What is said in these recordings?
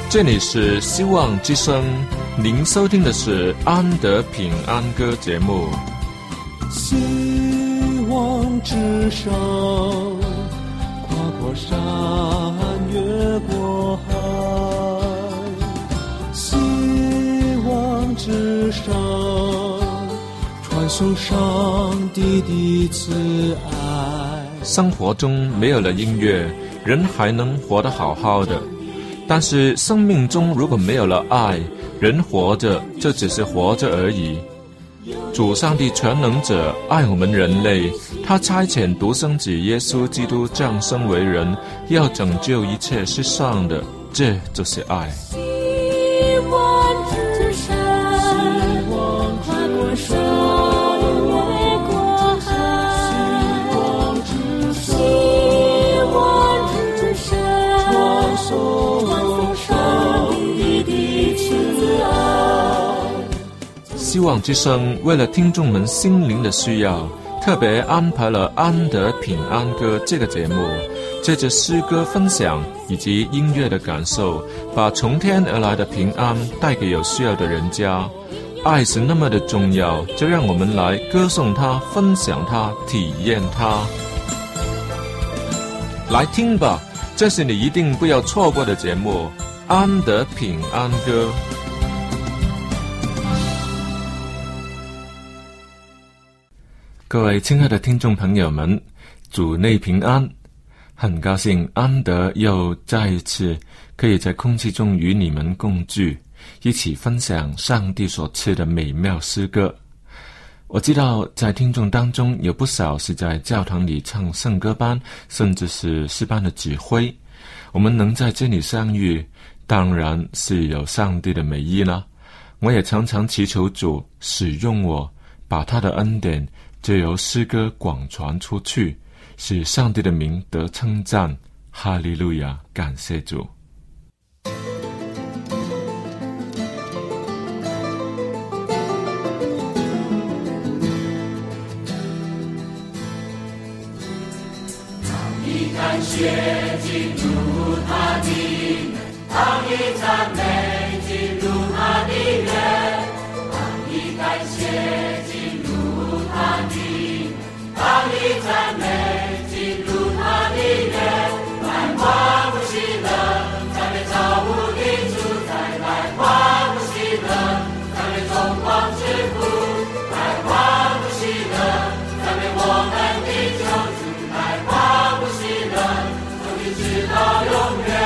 这里是希望之声，您收听的是安德平安歌节目。 希望之声，跨过山，越过海。希望之声，传送上帝的慈爱。 生活中没有了音乐，人还能活得好好的。但是生命中如果没有了爱，人活着就只是活着而已。主上帝全能者爱我们人类，他差遣独生子耶稣基督降生为人，要拯救一切世上的，这就是爱。 希望之声，跨过山，越过海。希望之声，传送上帝的慈爱。 希望之声为了听众们心灵的需要，特别安排了安德平安歌这个节目，借着诗歌分享以及音乐的感受，把从天而来的平安带给有需要的人家。爱是那么的重要，就让我们来歌颂它，分享它，体验它。来听吧，这是你一定不要错过的节目，安德平安歌。各位亲爱的听众朋友们，主内平安，很高兴安德又再一次可以在空气中与你们共聚，一起分享上帝所赐的美妙诗歌。我知道在听众当中有不少是在教堂里唱圣歌班，甚至是诗班的指挥。我们能在这里相遇，当然是有上帝的美意啦。我也常常祈求主使用我，把他的恩典就由诗歌广传出去，使上帝的名得称赞。哈利路亚，感谢主。 感谢进入他的门，当以赞美进入他的园，当以感谢进入他的门，当以赞美进入他的园，来欢呼喜乐，赞美造物的主宰，来欢呼喜乐，赞美众光之父，来欢呼喜乐，赞美我们的救主，来欢呼喜乐，直到永远。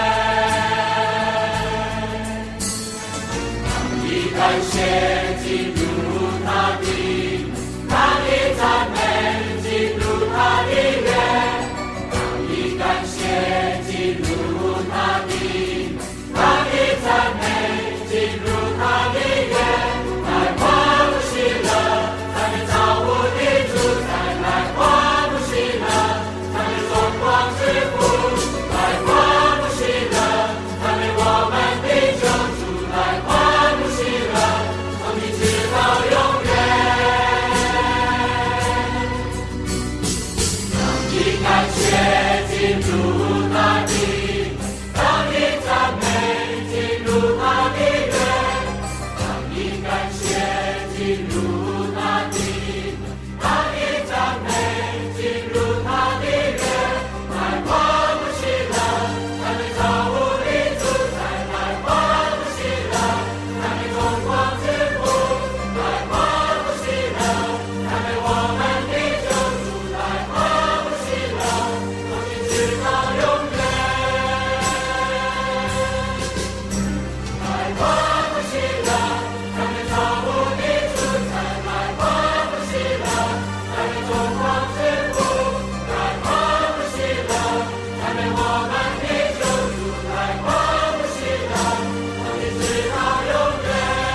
当以感谢进入他的门，当以赞美进入他的园，当以感谢进入他的门，当以赞美进入他的园，来欢呼喜乐，赞美造物的主宰，来欢呼喜乐，赞美众光之父，来欢呼喜乐，赞美我们的救主，来欢呼喜乐，从今直到永远。当以感谢进入他的门，当以赞美进入他的园，当以感谢进入他的门，当以赞美进入他的园，来欢呼喜乐，赞美造物的主宰，来欢呼喜乐，赞美众光之父，来欢呼喜乐，赞美我们的救主，来欢呼喜乐，从今直到永远。来欢呼喜乐，赞美造物的主宰，来欢呼喜乐，赞美众光之父，来欢呼喜乐，赞美我们的救主，来欢呼喜乐，从今直到永远。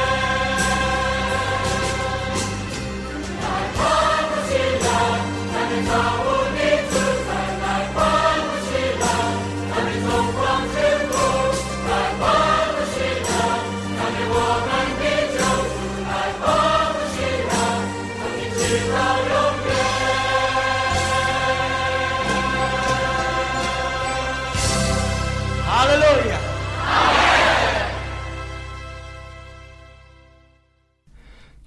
来欢呼喜乐，赞美造物的主宰，来欢呼喜乐，赞美众光之父，来欢呼喜乐，赞美我们的救主，来欢呼喜乐，从今直到永远。哈利路亚！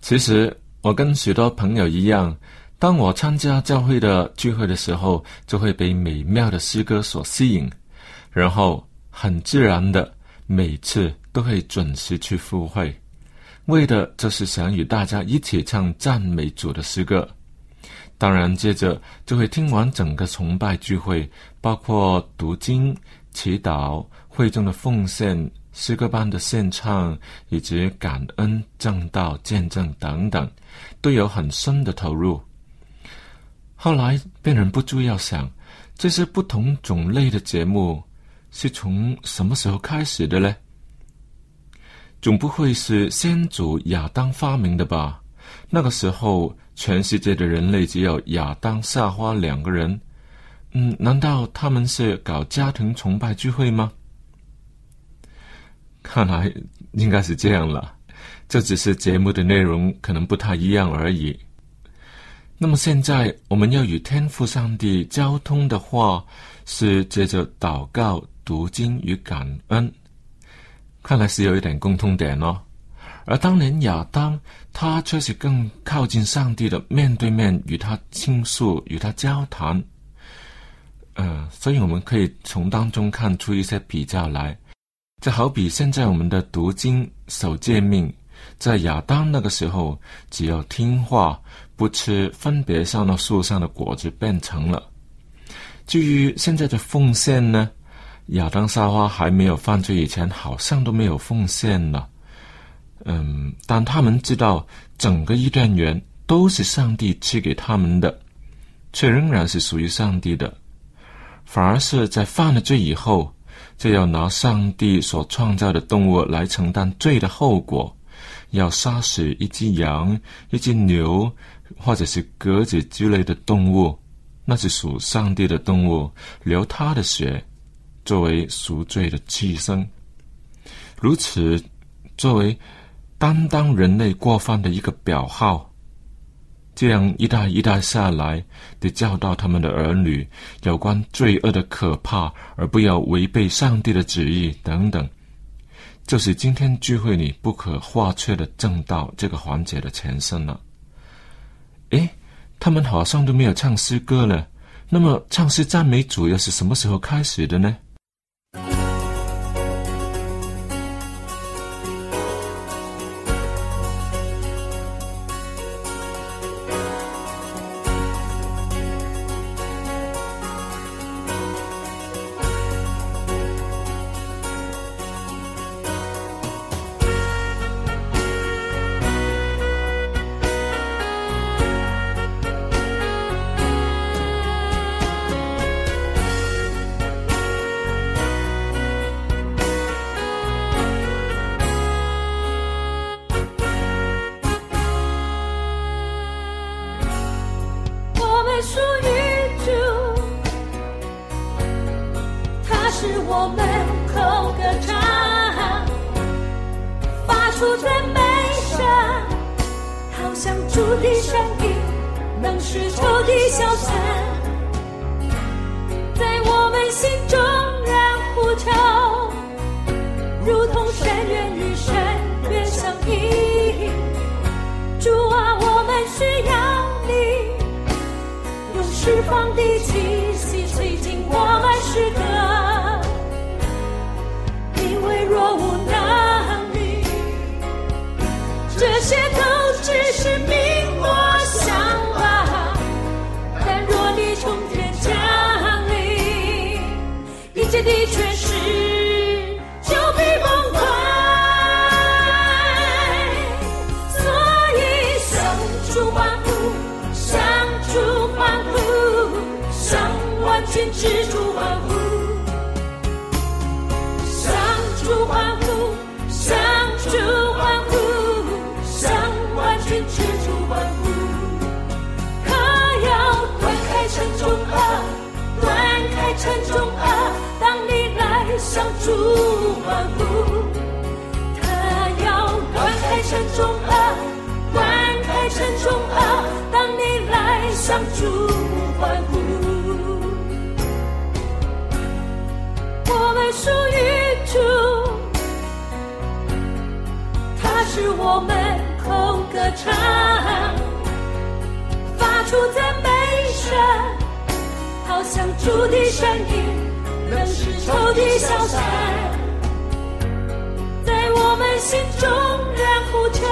其实我跟许多朋友一样，当我参加教会的聚会的时候，就会被美妙的诗歌所吸引，然后很自然的每次都会准时去赴会，为的就是想与大家一起唱赞美主的诗歌。当然接着就会听完整个崇拜聚会，包括读经、祈祷、会中的奉献、诗歌班的献唱，以及感恩、证道、见证等等，都有很深的投入。后来便忍不住要想，这些不同种类的节目是从什么时候开始的呢？总不会是先祖亚当发明的吧？那个时候全世界的人类只有亚当、夏娃2个人，难道他们是搞家庭崇拜聚会吗？看来应该是这样了，这只是节目的内容可能不太一样而已。那么现在我们要与天父上帝交通的话，是借着祷告、读经与感恩，看来是有一点共通点哦。而当年亚当，他却是更靠近上帝的，面对面与他倾诉，与他交谈。所以我们可以从当中看出一些比较来。就好比现在我们的读经、守诫命，在亚当那个时候，只要听话，不吃分别上那树上的果子便成了。至于现在的奉献呢，亚当夏娃还没有犯罪以前，好像都没有奉献了。但他们知道整个伊甸园都是上帝赐给他们的，却仍然是属于上帝的。反而是在犯了罪以后，就要拿上帝所创造的动物来承担罪的后果，要杀死一只羊、一只牛，或者是鸽子之类的动物，那是属上帝的动物，流他的血，作为赎罪的牺牲。如此，作为担当人类过犯的一个表号，这样一代一代下来，得教导他们的儿女有关罪恶的可怕，而不要违背上帝的旨意等等，就是今天聚会里不可或缺的正道这个环节的前身了。他们好像都没有唱诗歌了，那么唱诗赞美主又是什么时候开始的呢？ 属于主，它是我们口歌唱，发出最美声，好像主的声音能使仇敌消散，在我们心中然呼求，如同深渊与深渊相依。主啊，我们需要你用释放的气息吹进我们诗歌，因为若无能力，这些都只是名我想吧，但若你从天降临，一切的权势就必崩溃，所以向主欢呼，向主欢呼，向万军之主欢呼，向主欢呼，向主欢呼，向万军之主欢呼。他要断开沉重河，断开沉重河，当你来向主欢呼。他要断开沉重河，断开沉重河，当你来向主欢呼。我们属于主，他是我们口歌唱，发出赞美声，好像主的声音仍是仇敌消散，在我们心中然呼求，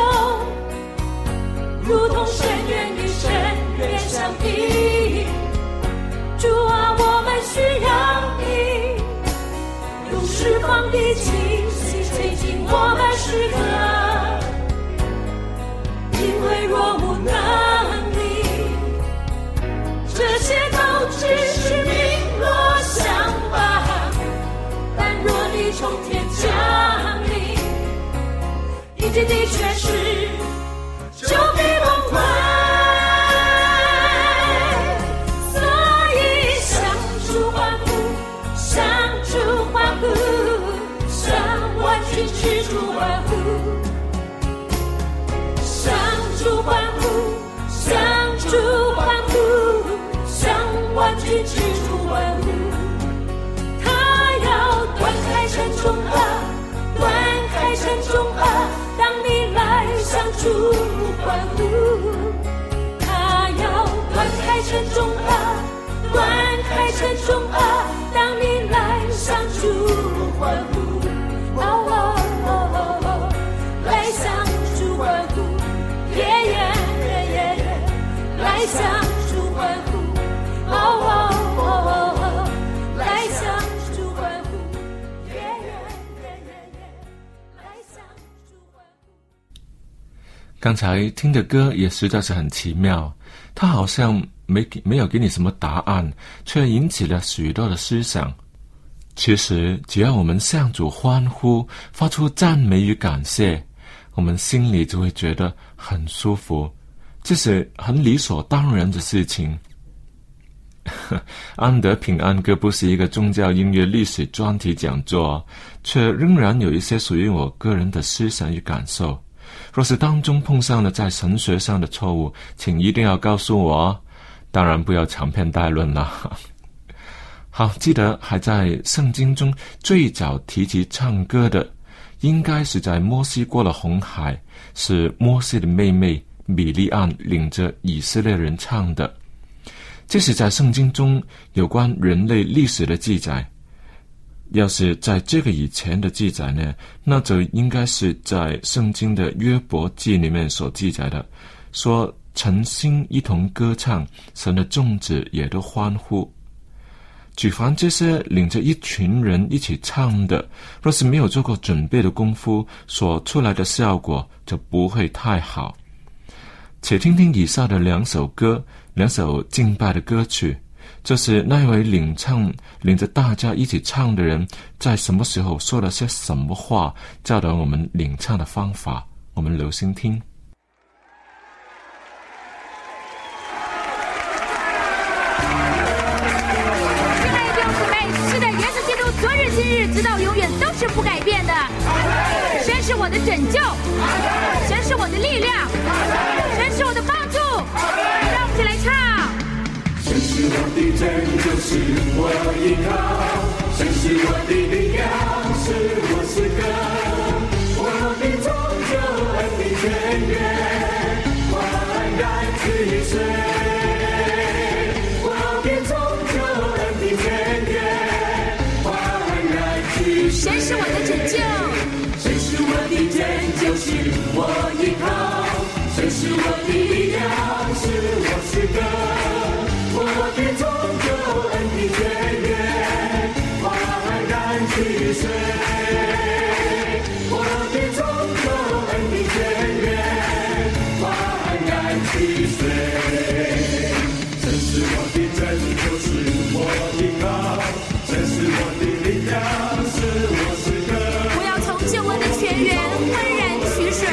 如同深渊与深渊相依。主啊，我们需要你，用释放的气息吹进我们诗歌，因为若无能力，这些都只是名落相伴，但若你从天降临，一切的权势就必崩坏。使主欢呼，向主欢呼，向主欢呼，向万军使主欢呼。他要断开沉重河，断开沉重河，当你来向主欢呼。他要断开沉重河，断开沉重河，当你来向主欢呼。来向主欢呼，来向主欢呼，来向主欢呼，来向主欢呼。 刚才听的歌也实在是很奇妙，它好像没有给你什么答案，却引起了许多的思想。其实只要我们向主欢呼，发出赞美与感谢，我们心里就会觉得很舒服，这是很理所当然的事情。安德平安歌不是一个宗教音乐历史专题讲座，却仍然有一些属于我个人的思想与感受。若是当中碰上了在神学上的错误，请一定要告诉我，当然不要长篇大论了。好，记得还在圣经中最早提及唱歌的，应该是在摩西过了红海，是摩西的妹妹米利暗领着以色列人唱的。这是在圣经中有关人类历史的记载。要是在这个以前的记载呢，那就应该是在圣经的约伯记里面所记载的，说诚心一同歌唱，神的众子也都欢呼。举凡这些领着一群人一起唱的，若是没有做过准备的功夫，所出来的效果就不会太好。且听听以下的两首歌，两首敬拜的歌曲，这是那位领着大家一起唱的人在什么时候说了些什么话，教导我们领唱的方法，我们留心听。 直到永远都是不改变的。神是我的拯救，神是我的力量，神是我的帮助。让我们一起来唱。 神是我的拯救，是我依靠，神是我的力量，是我诗歌，我的拯救，恩的泉源，焕然之水。 神是我的拯救， 神是我的拯救，是我依靠，神是我的力量，是我诗歌，我的拯救，恩的泉源，焕然之水，我的拯救，恩的泉源，焕然之水。神是我的拯救，是我依靠，神是我的力量， 我要从救恩的泉源焕然取水。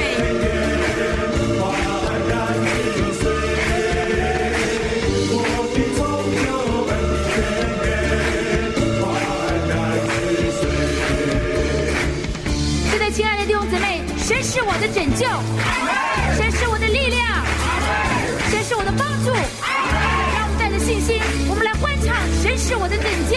是的，亲爱的弟兄姊妹，神是我的拯救，神是我的力量，神是我的帮助。让我们带着信心，我们来欢唱神是我的拯救。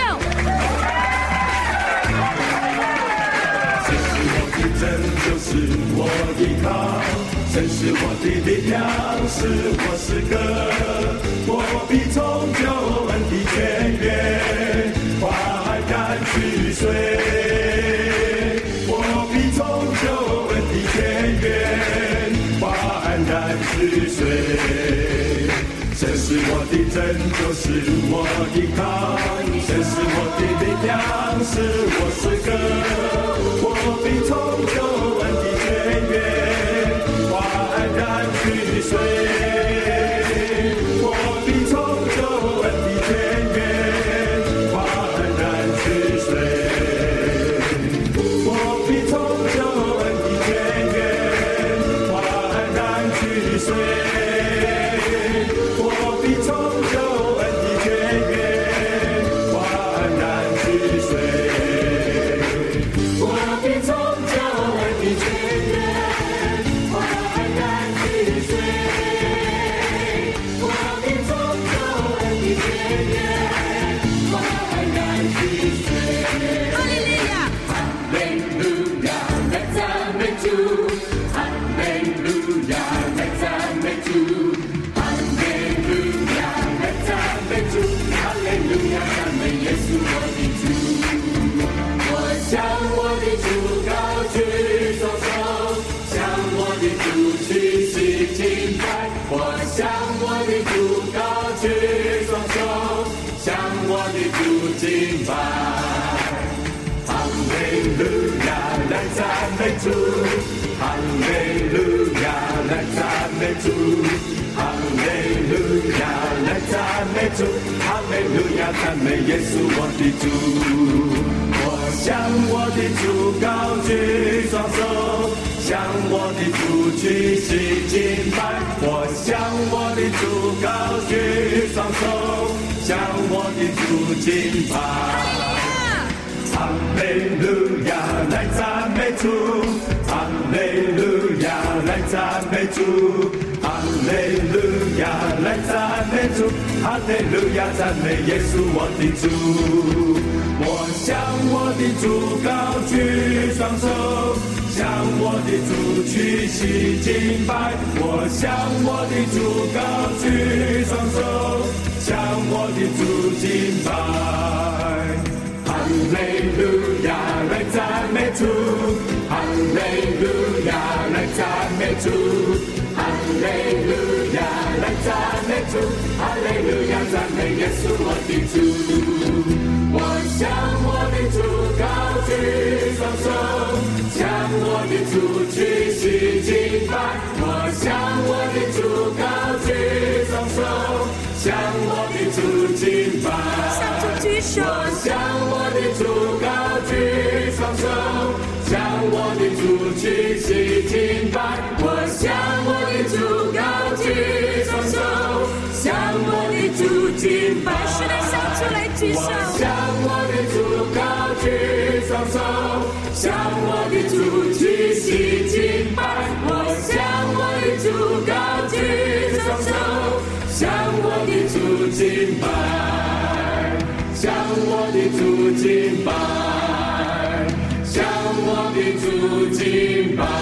拯救是我依靠， 神是我的力量，是我诗歌，我必从救恩的泉源快赶去水，我必从救恩的泉源快赶去水。神是我的拯救，是我的靠，神是我的力量，是我诗歌，我必从救恩的泉源快赶去水，我必从救恩的泉源快赶去水，我必从救恩的泉源快赶去水，我必从救恩的泉源快赶去水，我必从救恩的泉源快赶去水，我必从救恩的泉源快赶去水。 哈利路亚！ 哈利路亚，来赞美主！哈利路亚，来赞美主！哈利路亚，来赞美主！哈利路亚，赞美耶稣我的主！我向我的主高举双手，向我的主屈膝敬拜。我向我的主高举双手，向我的主敬拜。哈利路亚，来赞美主！哈利路亚，来赞美主！哈利路亚，来赞美主！哈利路亚，赞美耶稣我的主！我向我的主高举双手，向我的主屈膝敬拜。我向我的主高举双手，向我的主敬拜。哈利路亚，来赞美主！哈利路亚，来赞美主！哈利路亚，来赞美主！哈利路亚，赞美耶稣我的主！我向我的主高举双手，向我的主屈膝敬拜。我向我的主高举双手，向我的主敬拜。哈利路亚，来赞美主！哈利路亚，来赞美主！哈利路亚，来赞美主！哈利路亚，赞美耶稣我的主！我向我的主高举双手，向我的主屈膝敬拜。我向我的主高举双手，向我的主敬拜。 向主举手。 我向我的主高举双手，向我的主屈膝敬拜。我向我的主高举双手，向我的主敬拜。 是的，向主来举手。 我向我的主高举双手，向我的主屈膝敬拜。我向我的主高举双手，向我的主敬拜。向我的主敬拜，向我的主敬拜。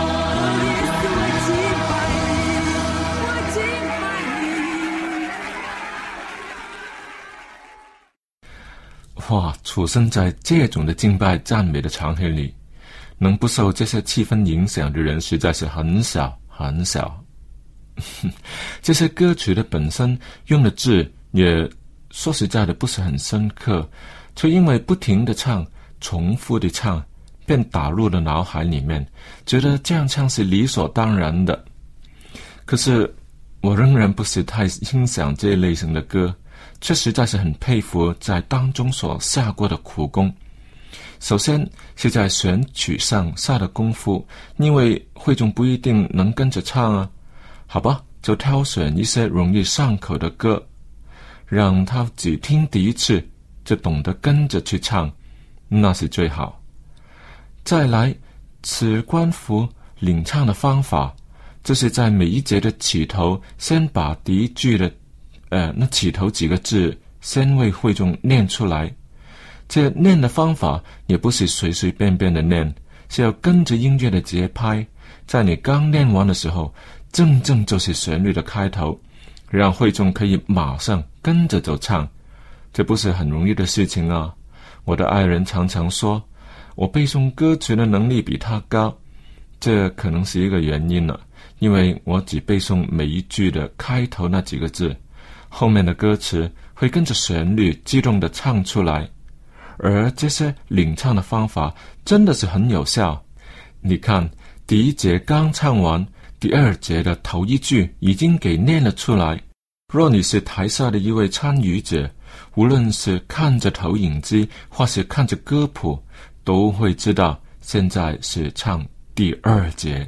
哇，处身在这种的敬拜赞美的场合里，能不受这些气氛影响的人实在是很少很少。这些歌曲的本身用的字也说实在的不是很深刻，却因为不停的唱，重复的唱，便打入了脑海里面，觉得这样唱是理所当然的。可是我仍然不是太欣赏这类型的歌，却实在是很佩服在当中所下过的苦功。首先是在选曲上下的功夫，因为会众不一定能跟着唱啊，好吧，就挑选一些容易上口的歌，让他只听第一次就懂得跟着去唱，那是最好。再来，此关乎领唱的方法，就是在每一节的起头先把第一句的那起头几个字先为会众念出来。这念的方法也不是随随便便的念，是要跟着音乐的节拍， 在你刚念完的时候，正就是旋律的开头，让会众可以马上跟着走唱，这不是很容易的事情啊。我的爱人常常说，我背诵歌词的能力比他高，这可能是一个原因了，因为我只背诵每一句的开头那几个字，后面的歌词会跟着旋律自动的唱出来。而这些领唱的方法真的是很有效。你看，第一节刚唱完，第二节的头一句已经给念了出来。若你是台下的一位参与者，无论是看着投影机或是看着歌谱，都会知道现在是唱第二节。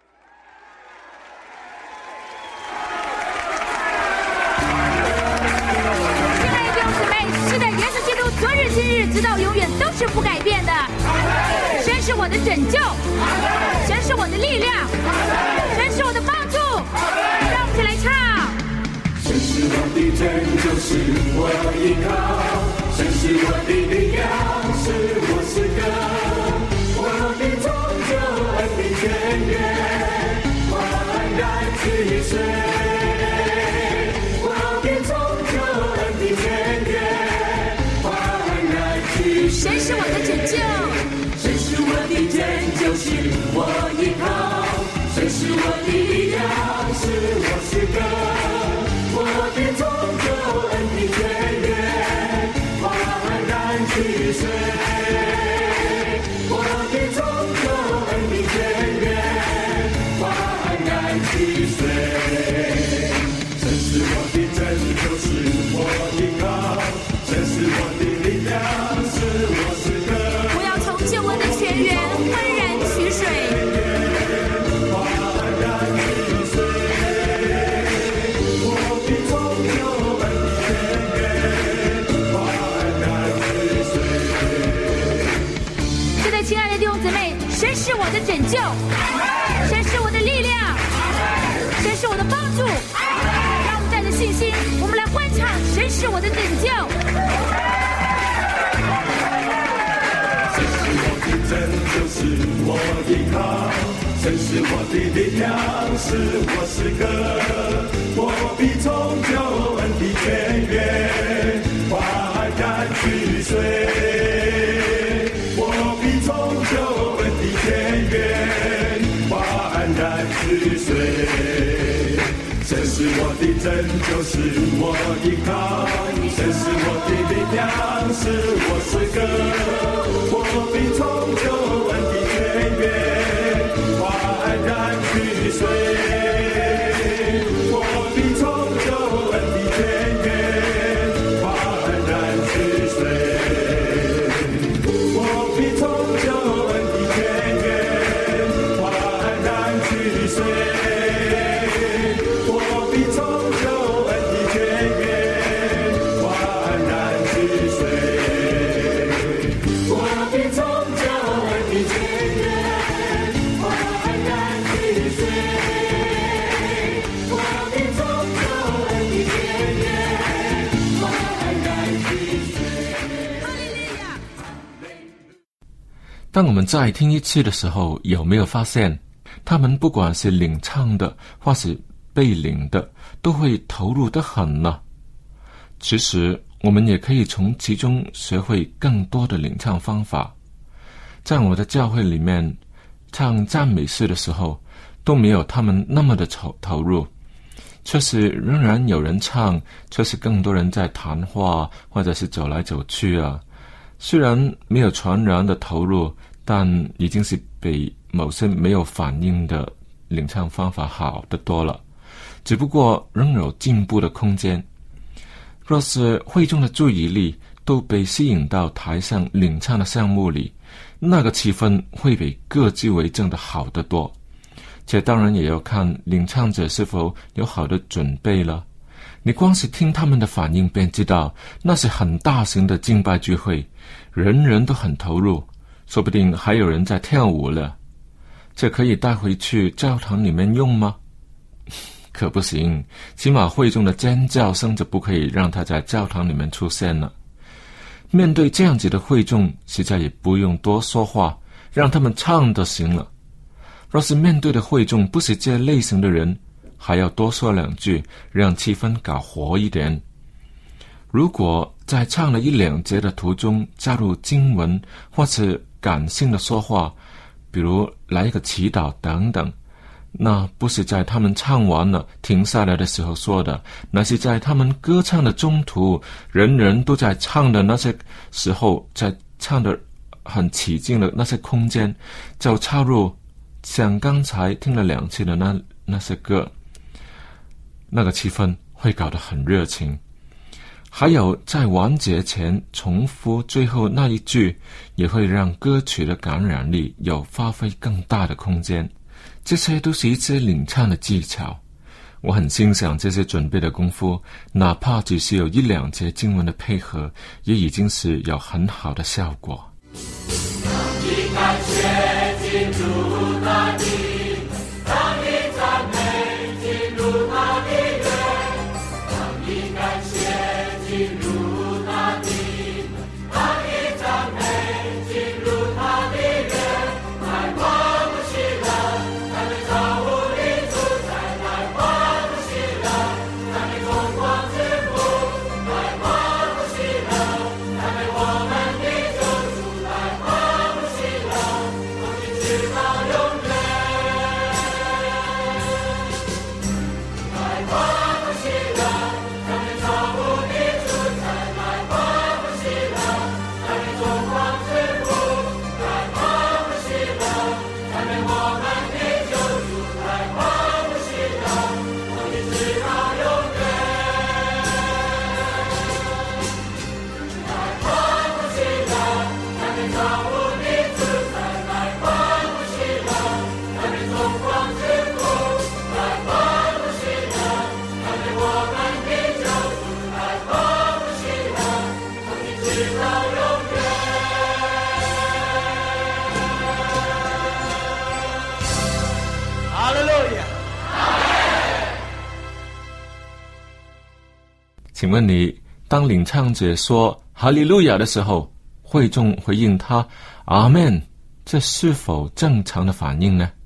亲爱的弟兄姊妹，是的，耶稣基督昨日今日直到永远都是不改变的。神是我的拯救，神是我的力量，神是我的帮助。让我们一起来唱。 神是我的拯救，是我依靠，神是我的力量，是我诗歌，我的拯救，恩的泉源，焕然去水，我的拯救，恩的泉源，焕然去水。 神是我的拯救， 神是我的拯救，是我依靠，神是我的力量，是我诗歌，我的拯救，恩的泉源，焕然去水，我的拯救，恩的泉源，焕然去水。神是我的拯救，是我依靠，神是我的力量，是我诗歌， 我要从救恩的泉源焕然取水。是的，亲爱的弟兄姊妹，神是我的拯救，神是我的力量，神是我的帮助。让我们带着信心，我们来欢唱神是我的拯救。 拯救是我依靠，神是我的力量，是我诗歌，我必从救恩的泉源，焕然去水，我必从救恩的泉源，焕然去水。神是我的拯救，是我依靠，神是我的力量，是我诗歌，我必从救恩的泉源，焕然去水，我必从救恩的泉源，焕然去水，我必从救恩的泉源，焕然去水。 当我们再听一次的时候，有没有发现他们不管是领唱的或是被领的，都会投入得很呢？其实我们也可以从其中学会更多的领唱方法。在我的教会里面，唱赞美诗的时候都没有他们那么的投入，确实仍然有人唱，确实更多人在谈话或者是走来走去啊。虽然没有全然的投入，但已经是比某些没有反应的领唱方法好得多了，只不过仍有进步的空间。若是会众的注意力都被吸引到台上领唱的项目里，那个气氛会比各自为政的好得多。且当然也要看领唱者是否有好的准备了。你光是听他们的反应便知道，那是很大型的敬拜聚会，人人都很投入，说不定还有人在跳舞了。这可以带回去教堂里面用吗？可不行，起码会众的尖叫声就不可以让他在教堂里面出现了。面对这样子的会众，实在也不用多说话，让他们唱就行了。 若是面对的会众不是这类型的人，还要多说两句，让气氛搞活一点。如果在唱了1-2节的途中加入经文或是感性的说话，比如来一个祈祷等等，那不是在他们唱完了停下来的时候说的，那是在他们歌唱的中途，人人都在唱的那些时候，在唱的很起劲的那些空间，就插入像刚才听了2次的那些歌，那个气氛会搞得很热情。还有在完结前重复最后那一句，也会让歌曲的感染力有发挥更大的空间。这些都是一些领唱的技巧，我很欣赏这些准备的功夫，哪怕只是有1-2节经文的配合，也已经是有很好的效果。 当你感谢进入那里，当你赞美进入那里面，当你感谢进入那里，当你赞美进入那里面，来欢呼喜乐，赞美造物的主宰，来欢呼喜乐，赞美荣光之父，来欢呼喜乐，赞美我们的救主，来欢呼喜乐，从今直到永远，来欢呼喜乐，赞美造物的主宰，来欢呼喜乐，赞美荣光之父，来欢呼喜乐，赞美我们的救主，来欢呼喜乐，从今直到永远，来欢呼喜乐，赞美造物的主宰，来欢呼喜乐，赞美荣光之父，来欢呼喜乐，赞美我们的救主，来欢呼喜乐，从今直到永远。哈利路亚！ 请问你，当领唱者说哈利路亚的时候，会众回应他阿们，这是否正常的反应呢？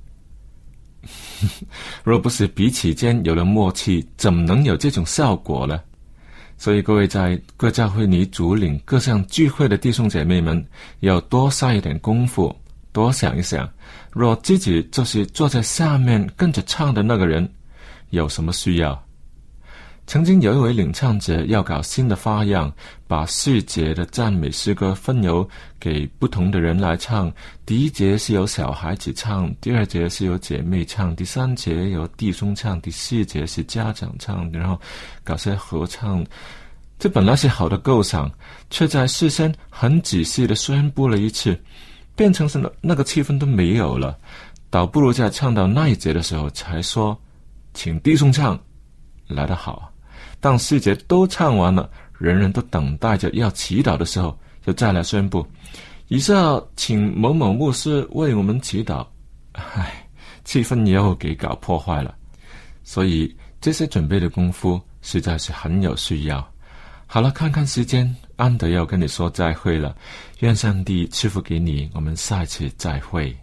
若不是彼此间有了默契，怎么能有这种效果呢？所以各位在各教会里主领各项聚会的弟兄姐妹们，要多下一点功夫，多想一想，若自己就是坐在下面跟着唱的那个人，有什么需要？曾经有一位领唱者要搞新的花样，把4节的赞美诗歌分由给不同的人来唱。第1节是由小孩子唱，第2节是由姐妹唱，第3节由弟兄唱，第4节是家长唱，然后搞些合唱。这本来是好的构想，却在事先很仔细地宣布了一次，变成是那个气氛都没有了，倒不如在唱到那一节的时候才说请弟兄唱来得好。当4节都唱完了，人人都等待着要祈祷的时候，就再来宣布以下请某某牧师为我们祈祷。气氛又给搞破坏了。所以这些准备的功夫实在是很有需要。好了，看看时间，安德要跟你说再会了，愿上帝赐福给你，我们下一次再会。